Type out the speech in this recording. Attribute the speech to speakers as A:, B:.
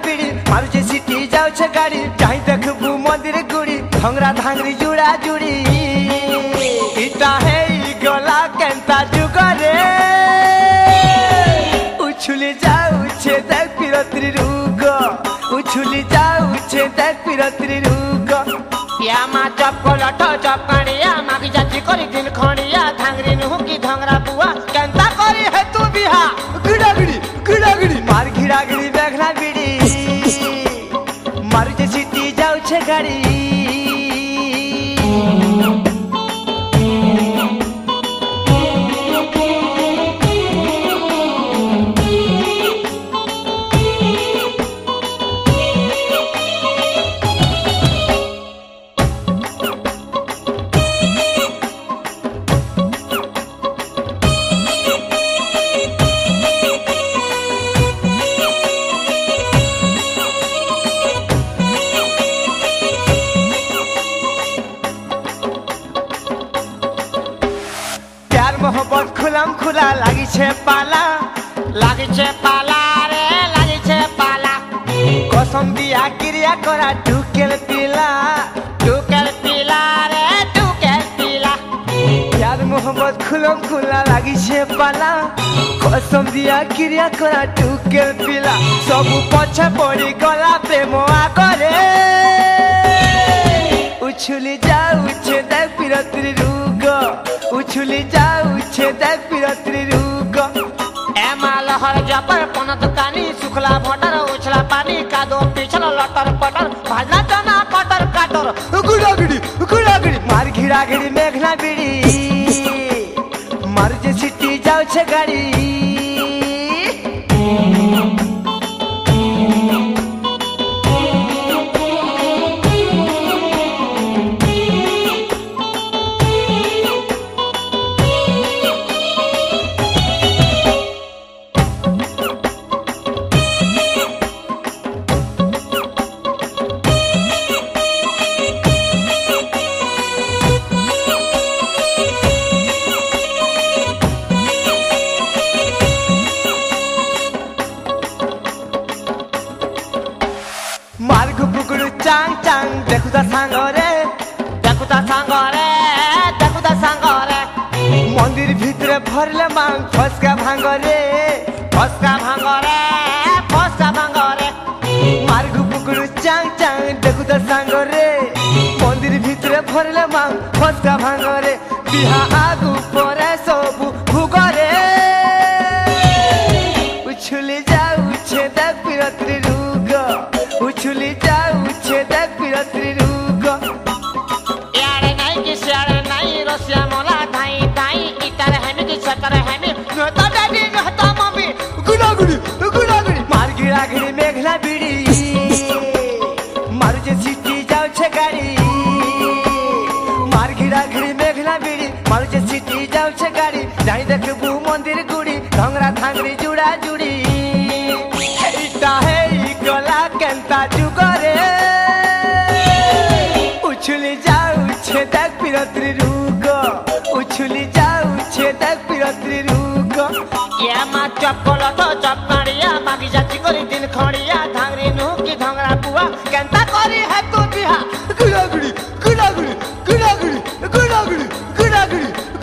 A: बीड़ी मारुचे city जाऊे गाड़ी जाई देखबू मंदिर गुड़ी भंगरा धांगरी जुड़ा जुड़ी इटा है गला केंता जुगरे उछुली जाऊे देख पिरत्री रुग उछुली जाऊे देख पिरत्री रुग या मा चपलट चपकाड़िया मागी जाची करी दिन खणिया धांगरी नुह की धंगरा बुआ केंता करी है तू बिहा गिड़ागिड़ी मार गिड़ागिड़ी देखना बीड़ी मारुचे सिटी जाऊे गाड़ी मोहब्बत खुलम खुला लागी छे पाला रे लागी छे पाला कसम दिया क्रिया करा टूकेल पीला रे टूकेल पीला यार मोहब्बत खुलम खुला लागी छे पाला कसम दिया क्रिया करा टूकेल पीला सब पछे पड़ी गला प्रेम आकरे उछुली जाऊे देख पिरत्री रुग उछुली जाऊे देख पिरत्री रुग एमा लहर जपर पन दुकानी सुखला भटर उछला पानी कादो पिछल लटर पटर भाजना चना कटर काटर गुड़ागिड़ी मार घिड़ागिड़ी मेघना बीड़ी मारुचे सिटी जाऊे गाड़ी मार्गु पुगुरु चांग चांग देखुता सांगरे मंदिर भितरे भरले मांग फसका भांगरे मार्गु पुगुरु चांग चांग देखुता सांगरे मंदिर भितरे भरले मांग फसका भांगरे बिहा आगु परे सबु भुगरे उछुली जाऊे देख पिरत्री रुग उछुली जाऊे देख पिरत्री रुग यारे नहीं कि सियारे नहीं रसिया मोला धाई धाई इतारे हमी कि सतरे हमी नोता डैडी नोता मम्मी गुड़ागुड़ी मार गिड़ागिड़ी मेघना बीड़ी मारुचे सिटी जाऊे गाड़ी मार गिड़ागिड़ी मेघना बीड़ी मारुचे सिटी जाऊे गाड़ी जाई देखबू मंदिर गुड़ी धंगरा धांगरी जुड़ा जुड़ी इटा है गला केंता जुगरे उछुली जाऊे देख पिरत्री रुग उछुली जाऊे देख पिरत्री रुग या मा चपलट चपकाड़िया मागी जाची करी दिन खणिया धांगरी नुह की धंगरा बुआ केंता करी है तू बिहा गिड़ागिड़ी